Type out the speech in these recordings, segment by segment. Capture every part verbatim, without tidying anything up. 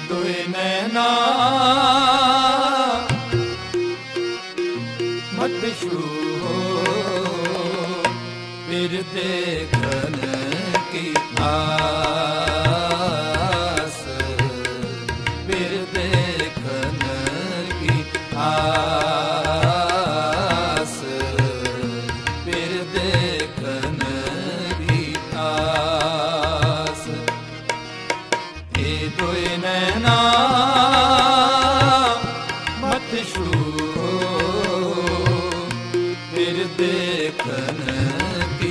दुए नैना मत छू फिर देखन की आस, फिर देखन की आस, फिर देखन की आस। ए दुए नैना मत छू फिर देखन की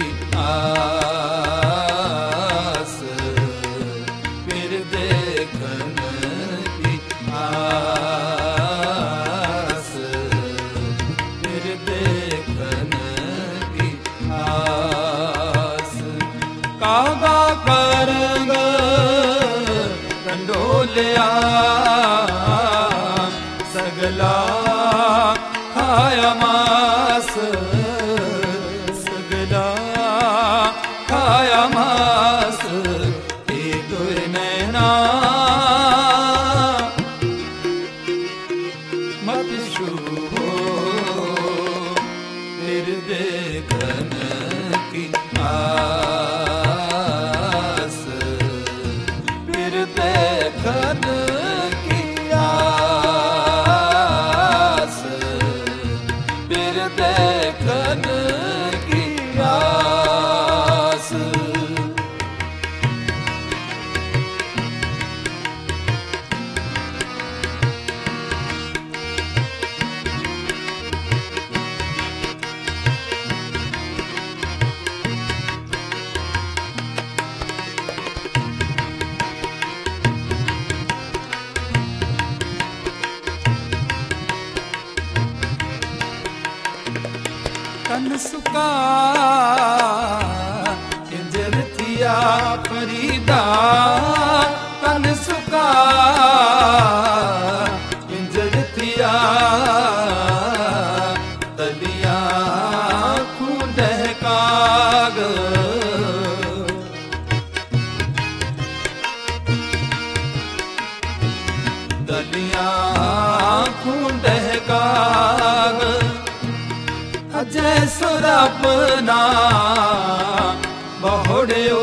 आस, फिर देखन की आस, फिर देखन की आस। कागा करंग कंडोलिया सगला खाया मास, सगला खाया मास। ए दुए नैना मत छू फिर देखन की आस, फिर देखन की आस, फिर देखन की आस। तन सुका इंजर थिया फरीदा, तन सुका इंजर थिया तलिया खूं दहकाग। तलिया खूं दहकाग। अजय सुरपना बहुड़ियो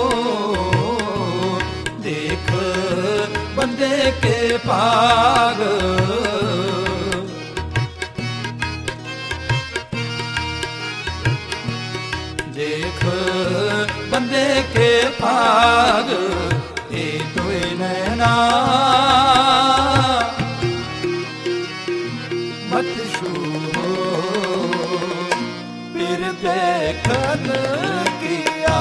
देख बंदे के पाग। देख बंदे के पाग। ए दुए नैना मत छू फिर देखन की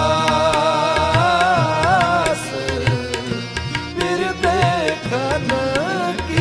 आस, फिर देखन की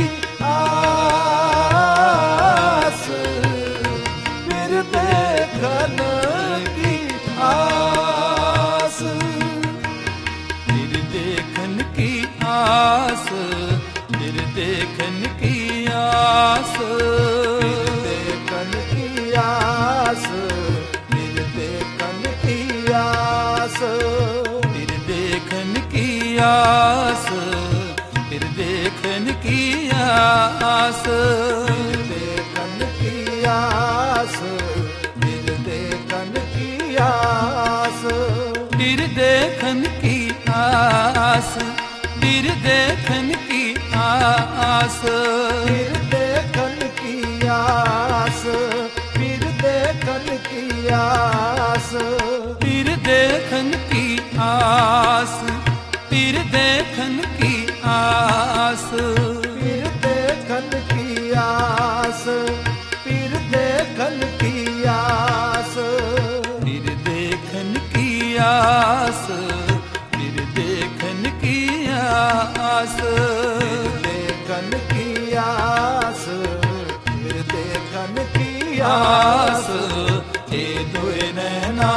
आस, फिर देखन की आस। फिर देखन की आस, फिर देखन की आस, फिर देखन की आस, फिर देखन की आस, फिर देखन की आस, फिर देखन की आस, देखन की आस, फिर देखन की आस, फिर देखन की आस, फिर देखन की आस, फिर देखन की आस, फिर देखन की आस, फिर देखन की आस, फिर देखन की आस, फिर देखन की आस, फिर देखन की आस, फिर देखन की आस, फिर देखन की आस, देखन की आस, फिर देखन की आस। ए दुए नैना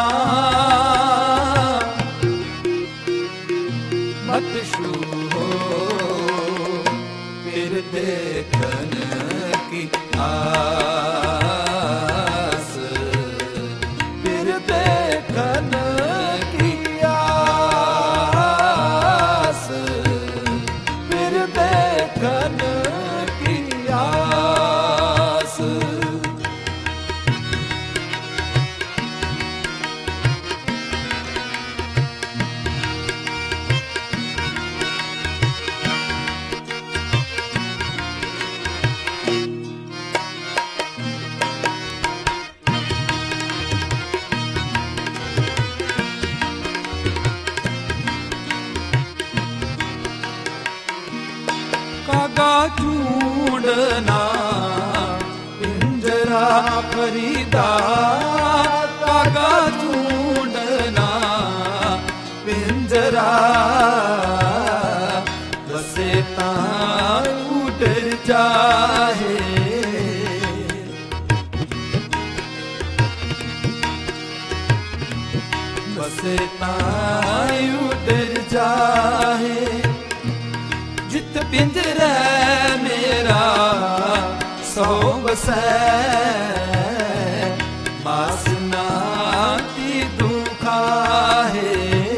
मत छू फिर देखन की आस, फिर देखन की आस, फिर देख कागा चूंडना पिंजरा फरीदा, कागा चूंडना पिंजरा बसे तां उड़ जाए। बसे तां उड़ जाए जित पिंजरे मेरा सौ बसै, मास नाती दुखा है।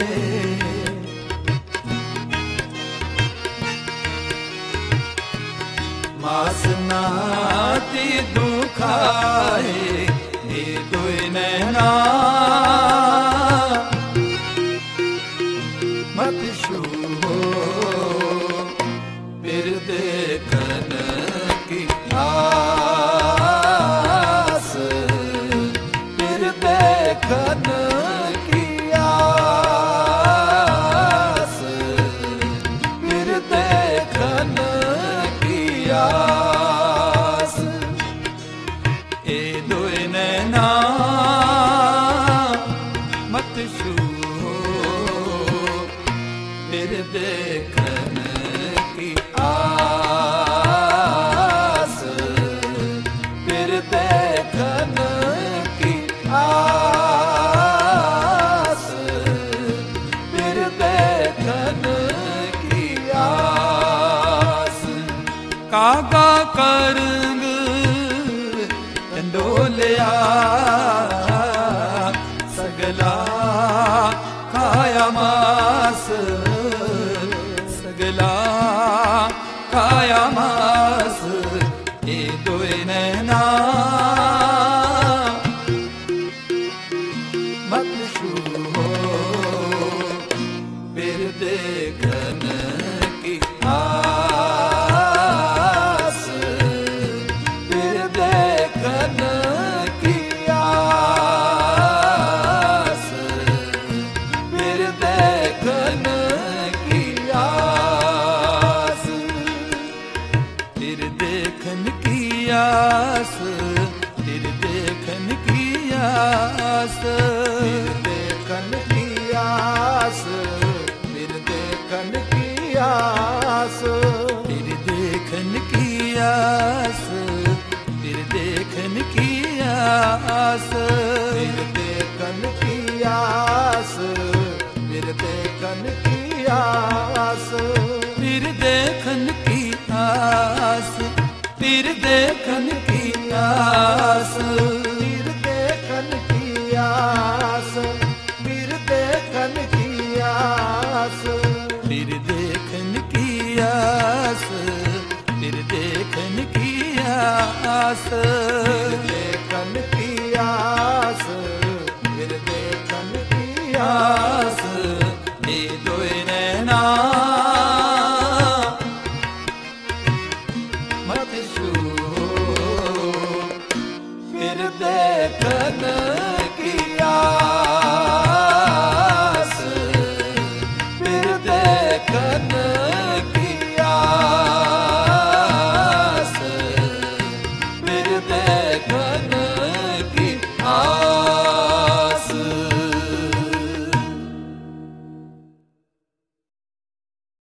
मास नाती दुखा है ये दुई नैना मत छू फिर देखन की आस, फिर देखन की आस, फिर देखन की आस। ए दुई नैना मत छू फिर देखन की आस, फिर देखन की आस, फिर देखन की आस। कागा करंग डोलिया सगला खाया मास, सगला खाया मास। ए दुई नैना मत छू फिर देखन की आस, फिर देखन की आस, फिर देखन की आस। फिर देखन की आस, फिर देखन की आस, फिर देखन की आस, फिर देखन की आस, फिर देखन की आस, फिर देखन की आस।